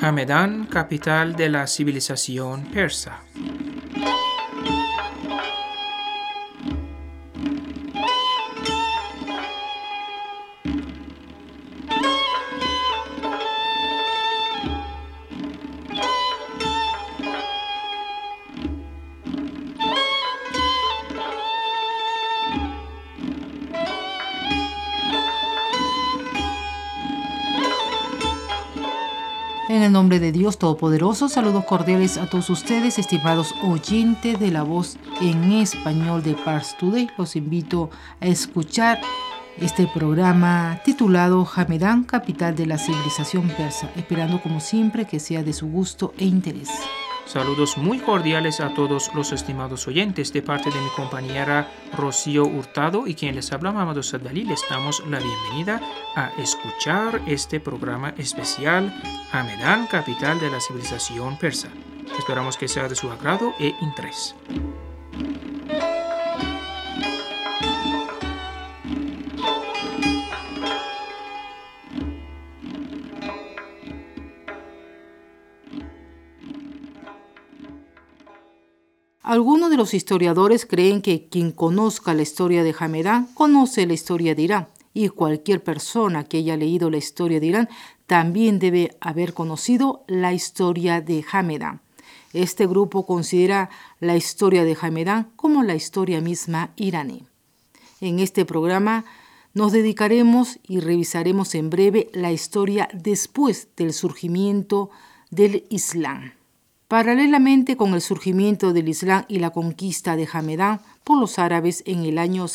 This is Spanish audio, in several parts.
Hamedan, capital de la civilización persa. En el nombre de Dios Todopoderoso, saludos cordiales a todos ustedes, estimados oyentes de la voz en español de Pars Today. Los invito a escuchar este programa titulado Hamedan, capital de la civilización persa, esperando como siempre que sea de su gusto e interés. Saludos muy cordiales a todos los estimados oyentes de parte de mi compañera Rocío Hurtado y quien les habla, Mamadou Sadali. Les damos la bienvenida a escuchar este programa especial Hamedan, capital de la civilización persa. Esperamos que sea de su agrado e interés. Algunos de los historiadores creen que quien conozca la historia de Hamedan conoce la historia de Irán, y cualquier persona que haya leído la historia de Irán también debe haber conocido la historia de Hamedan. Este grupo considera la historia de Hamedan como la historia misma iraní. En este programa nos dedicaremos y revisaremos en breve la historia después del surgimiento del Islam. Paralelamente con el surgimiento del Islam y la conquista de Hamedan por los árabes en el año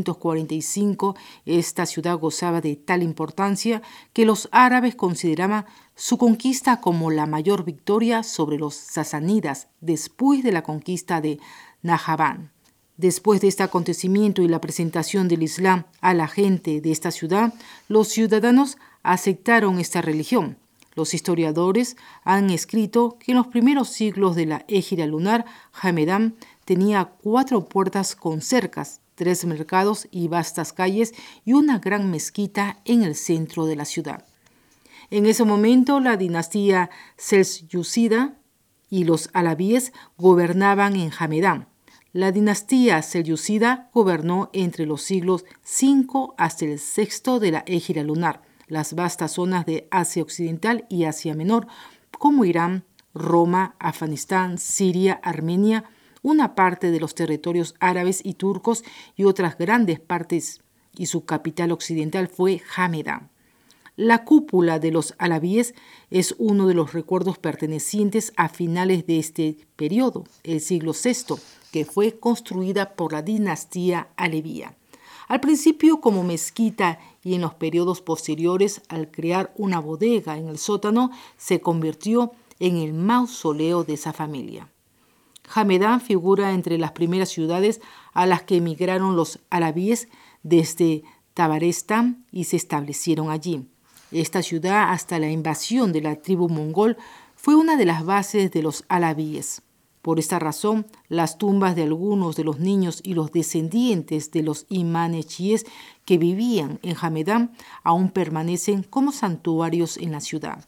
645, esta ciudad gozaba de tal importancia que los árabes consideraban su conquista como la mayor victoria sobre los sasánidas después de la conquista de Nahavand. Después de este acontecimiento y la presentación del Islam a la gente de esta ciudad, los ciudadanos aceptaron esta religión. Los historiadores han escrito que en los primeros siglos de la égira lunar, Hamedan tenía 4 puertas con cercas, 3 mercados y vastas calles y una gran mezquita en el centro de la ciudad. En ese momento, la dinastía selyúcida y los alabíes gobernaban en Hamedan. La dinastía selyúcida gobernó entre los siglos V hasta el VI de la égira lunar. Las vastas zonas de Asia Occidental y Asia Menor, como Irán, Roma, Afganistán, Siria, Armenia, una parte de los territorios árabes y turcos y otras grandes partes, y su capital occidental fue Hamedan. La cúpula de los alabíes es uno de los recuerdos pertenecientes a finales de este periodo, el siglo VI, que fue construida por la dinastía alevía. Al principio como mezquita y en los periodos posteriores, al crear una bodega en el sótano, se convirtió en el mausoleo de esa familia. Hamedan figura entre las primeras ciudades a las que emigraron los alabíes desde Tabarestán y se establecieron allí. Esta ciudad, hasta la invasión de la tribu mongol, fue una de las bases de los alabíes. Por esta razón, las tumbas de algunos de los niños y los descendientes de los imanes chiíes que vivían en Hamedan aún permanecen como santuarios en la ciudad.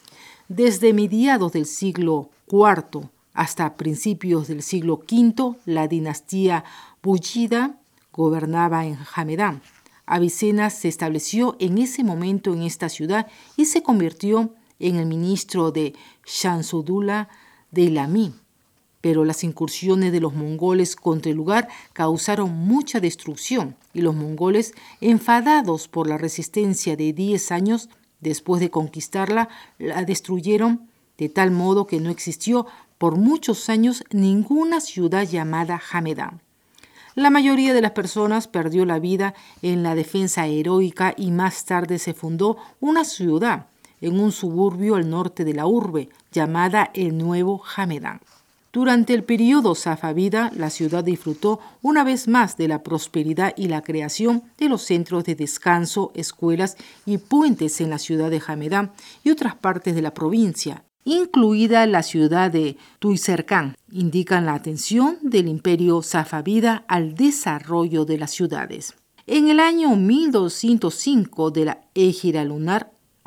Desde mediados del siglo IV hasta principios del siglo V, la dinastía buyida gobernaba en Hamedan. Avicena se estableció en ese momento en esta ciudad y se convirtió en el ministro de Shamsuddaulah de Ilami. Pero las incursiones de los mongoles contra el lugar causaron mucha destrucción y los mongoles, enfadados por la resistencia de 10 años después de conquistarla, la destruyeron de tal modo que no existió por muchos años ninguna ciudad llamada Hamedan. La mayoría de las personas perdió la vida en la defensa heroica y más tarde se fundó una ciudad en un suburbio al norte de la urbe llamada el Nuevo Hamedan. Durante el periodo safávida, la ciudad disfrutó una vez más de la prosperidad y la creación de los centros de descanso, escuelas y puentes en la ciudad de Hamedan y otras partes de la provincia, incluida la ciudad de Tuizercan. Indican la atención del imperio safávida al desarrollo de las ciudades. En el año 1205 de la égira lunar,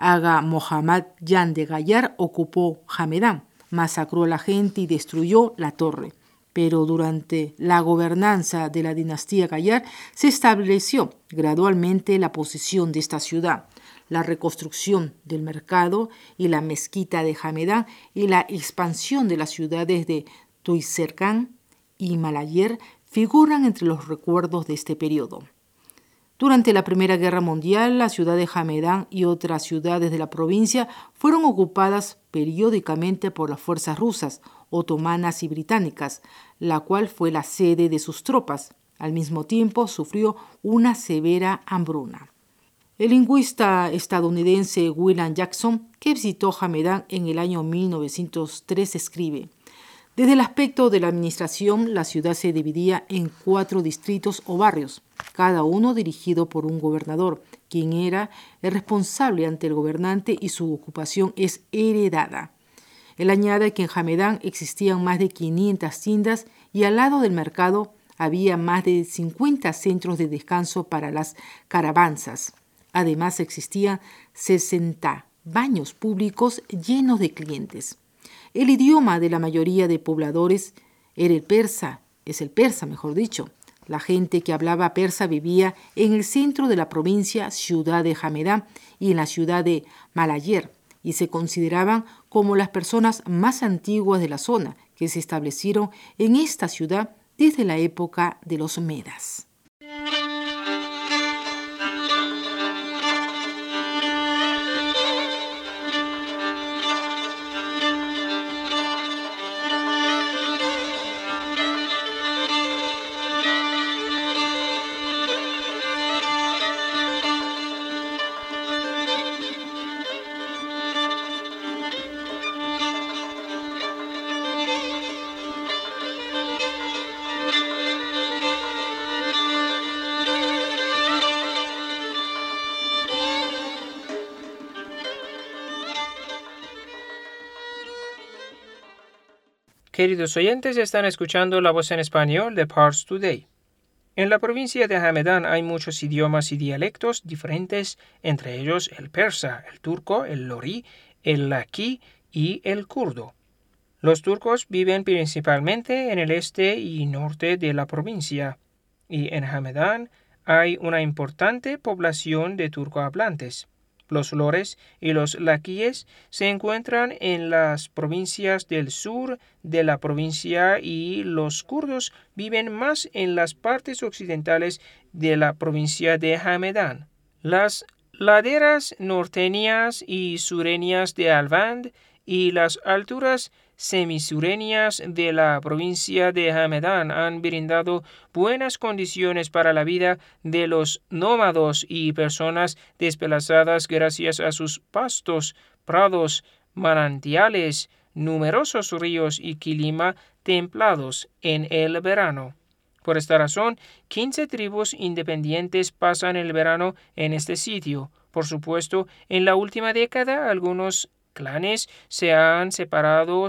Aga Mohammad Jan de Gayar ocupó Hamedán, masacró a la gente y destruyó la torre. Pero durante la gobernanza de la dinastía Gayar se estableció gradualmente la posesión de esta ciudad, la reconstrucción del mercado y la mezquita de Hamedán y la expansión de las ciudades de Tuizercan y Malayer figuran entre los recuerdos de este periodo. Durante la Primera Guerra Mundial, la ciudad de Hamedán y otras ciudades de la provincia fueron ocupadas periódicamente por las fuerzas rusas, otomanas y británicas, la cual fue la sede de sus tropas. Al mismo tiempo, sufrió una severa hambruna. El lingüista estadounidense William Jackson, que visitó Hamedán en el año 1903, escribe: desde el aspecto de la administración, la ciudad se dividía en 4 distritos o barrios, cada uno dirigido por un gobernador, quien era el responsable ante el gobernante y su ocupación es heredada. Él añade que en Hamedán existían más de 500 tiendas y al lado del mercado había más de 50 centros de descanso para las caravanzas. Además existían 60 baños públicos llenos de clientes. El idioma de la mayoría de pobladores era el persa. La gente que hablaba persa vivía en el centro de la provincia, ciudad de Hamedán, y en la ciudad de Malayer, y se consideraban como las personas más antiguas de la zona, que se establecieron en esta ciudad desde la época de los Medas. Queridos oyentes, están escuchando la voz en español de Pars Today. En la provincia de Hamedán hay muchos idiomas y dialectos diferentes, entre ellos el persa, el turco, el lori, el laqui y el kurdo. Los turcos viven principalmente en el este y norte de la provincia, y en Hamedán hay una importante población de turcohablantes. Los lores y los laquíes se encuentran en las provincias del sur de la provincia y los kurdos viven más en las partes occidentales de la provincia de Hamedán. Las laderas norteñas y sureñas de Alvand y las alturas semisureñas de la provincia de Hamedán han brindado buenas condiciones para la vida de los nómadas y personas desplazadas gracias a sus pastos, prados, manantiales, numerosos ríos y clima templados en el verano. Por esta razón, 15 tribus independientes pasan el verano en este sitio. Por supuesto, en la última década, algunos clanes se han separado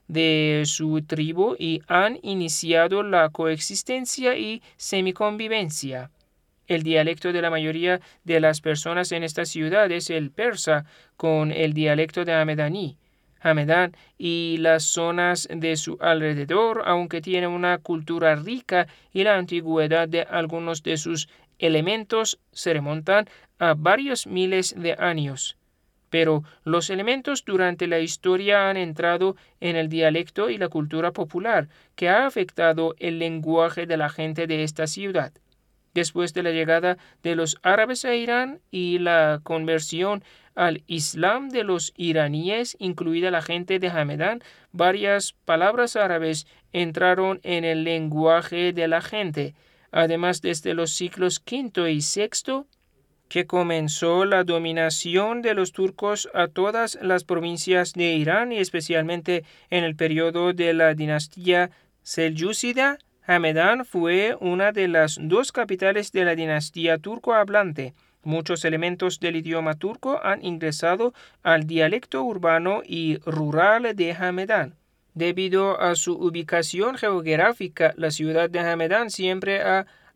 de su tribu y han iniciado la coexistencia y semiconvivencia. El dialecto de la mayoría de las personas en esta ciudad es el persa, con el dialecto de hamedaní. Hamedán y las zonas de su alrededor, aunque tienen una cultura rica y la antigüedad de algunos de sus elementos se remontan a varios miles de años. Pero los elementos durante la historia han entrado en el dialecto y la cultura popular, que ha afectado el lenguaje de la gente de esta ciudad. Después de la llegada de los árabes a Irán y la conversión al Islam de los iraníes, incluida la gente de Hamedán, varias palabras árabes entraron en el lenguaje de la gente. Además, desde los siglos V y VI, que comenzó la dominación de los turcos a todas las provincias de Irán y especialmente en el periodo de la dinastía selyúcida, Hamedán fue una de las 2 capitales de la dinastía turco-hablante. Muchos elementos del idioma turco han ingresado al dialecto urbano y rural de Hamedán. Debido a su ubicación geográfica, la ciudad de Hamedán siempre ha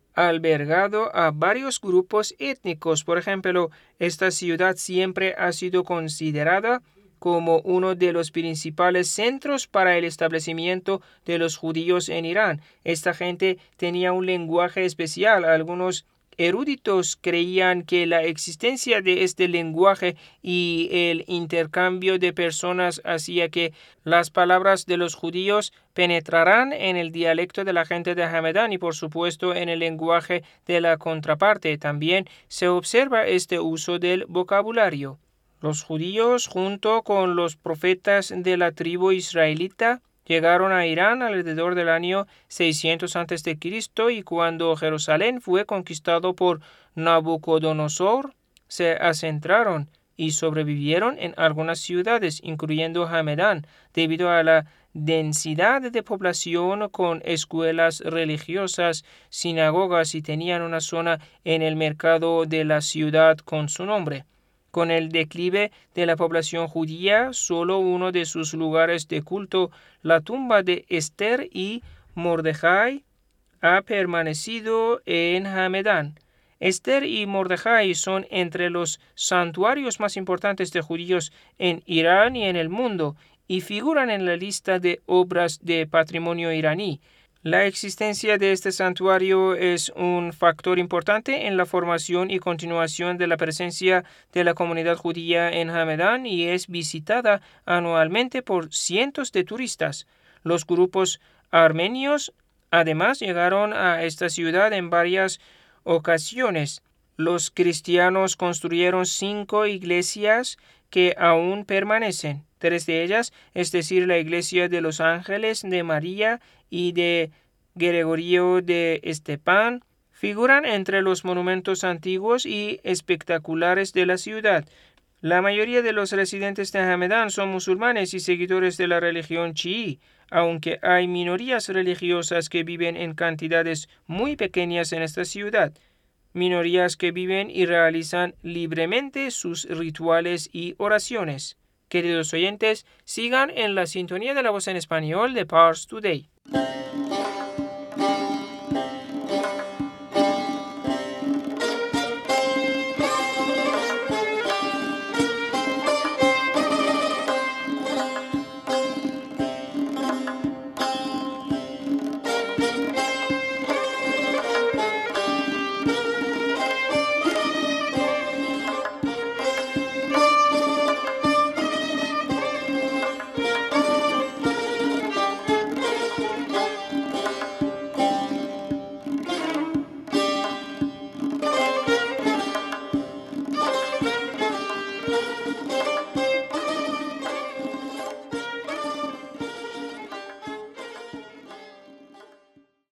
albergado a varios grupos étnicos. Por ejemplo, esta ciudad siempre ha sido considerada como uno de los principales centros para el establecimiento de los judíos en Irán. Esta gente tenía un lenguaje especial. Algunos eruditos creían que la existencia de este lenguaje y el intercambio de personas hacía que las palabras de los judíos penetrarán en el dialecto de la gente de Hamedan y por supuesto en el lenguaje de la contraparte. También se observa este uso del vocabulario. Los judíos, junto con los profetas de la tribu israelita, llegaron a Irán alrededor del año 600 a.C. y cuando Jerusalén fue conquistado por Nabucodonosor, se asentaron y sobrevivieron en algunas ciudades, incluyendo Hamedan, debido a la densidad de población con escuelas religiosas, sinagogas y tenían una zona en el mercado de la ciudad con su nombre. Con el declive de la población judía, solo uno de sus lugares de culto, la tumba de Esther y Mordejai, ha permanecido en Hamedan. Esther y Mordejai son entre los santuarios más importantes de judíos en Irán y en el mundo, y figuran en la lista de obras de patrimonio iraní. La existencia de este santuario es un factor importante en la formación y continuación de la presencia de la comunidad judía en Hamedan y es visitada anualmente por cientos de turistas. Los grupos armenios además llegaron a esta ciudad en varias ocasiones. Los cristianos construyeron 5 iglesias que aún permanecen. 3 de ellas, es decir, la iglesia de los Ángeles de María y de Gregorio de Estepán, figuran entre los monumentos antiguos y espectaculares de la ciudad. La mayoría de los residentes de Hamedan son musulmanes y seguidores de la religión chií, aunque hay minorías religiosas que viven en cantidades muy pequeñas en esta ciudad. Minorías que viven y realizan libremente sus rituales y oraciones. Queridos oyentes, sigan en la sintonía de la voz en español de Pars Today.